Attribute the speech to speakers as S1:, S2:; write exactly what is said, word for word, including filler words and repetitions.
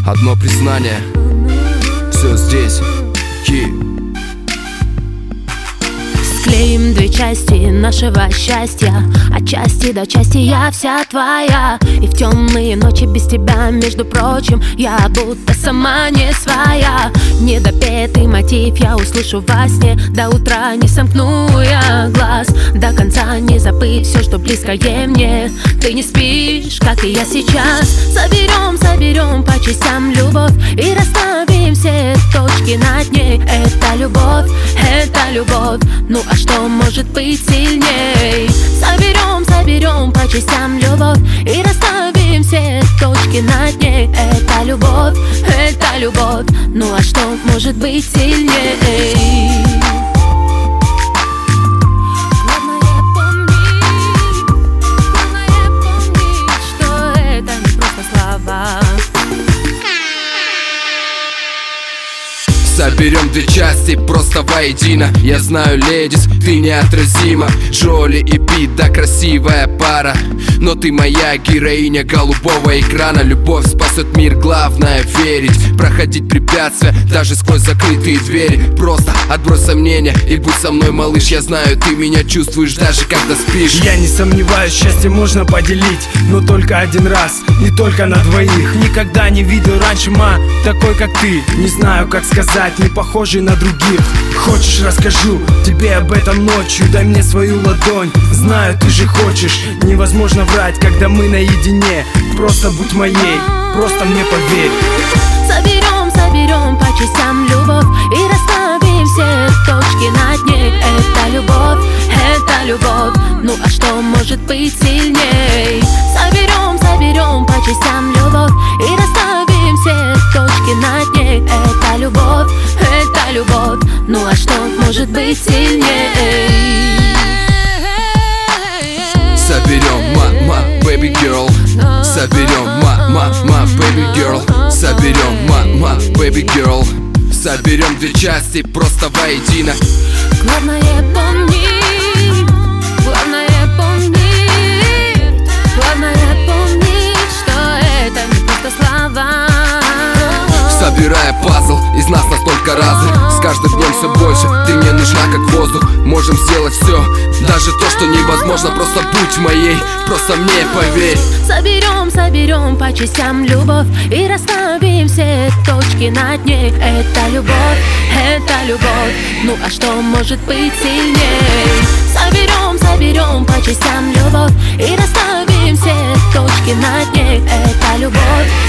S1: одно признание. Все здесь. Ки.
S2: Склеим две части нашего счастья, от части до части я вся твоя. И в темные ночи без тебя, между прочим, я будто сама не своя. Недопетый мотив я услышу во сне, до утра не сомкну я глаз. До конца не забыть все, что близкое мне. Ты не спишь, как и я сейчас. Соберем, соберем по частям любовь и расставим все точки над ней. Это любовь, это любовь. Ну а что может быть сильней? Соберем, соберем по частям любовь и расставим все точки над ней. Это любовь, это любовь. Ну а что может быть сильней? Главное помнить, главное помнить, что это не просто слова.
S1: Соберем две части просто воедино. Я знаю, ледис, ты неотразима. Джоли и Пит, да, красивая пара. Но ты моя героиня голубого экрана. Любовь спасет мир, главное верить. Проходить препятствия даже сквозь закрытые двери. Просто отбрось сомнения и будь со мной, малыш. Я знаю, ты меня чувствуешь даже когда спишь.
S3: Я не сомневаюсь, счастье можно поделить, но только один раз, не только на двоих. Никогда не видел раньше, ма, такой как ты. Не знаю, как сказать, не похожий на других. Хочешь, расскажу тебе об этом ночью? Дай мне свою ладонь, знаю, ты же хочешь. Невозможно врать, когда мы наедине. Просто будь моей, просто мне поверь.
S2: Соберем, соберем по частям любовь и расставим все точки над ней. Это любовь, это любовь. Ну а что может быть сильней? Соберем, соберем по частям любовь и расставим все точки над ней. Это любовь, это любовь. Ну а что может быть сильней?
S1: Соберем, ма, ма, baby girl. Соберем, ма, ма, ма, baby girl. Соберем, ма, ма, baby girl. Соберем две части просто воедино.
S2: Главное помнить, главное помнить, главное помнить, что это не просто слова.
S1: Собирая пазл, из нас настолько разных. С каждым днем все больше, ты мне нужна как воздух. Можем сделать все, даже то, что невозможно. Просто будь моей, просто мне поверь.
S2: Соберем, соберем по частям любовь и расставим все точки над ней. Это любовь, это любовь. Ну а что может быть сильней? Соберем, соберем по частям любовь и расставим все точки над ней. Это любовь,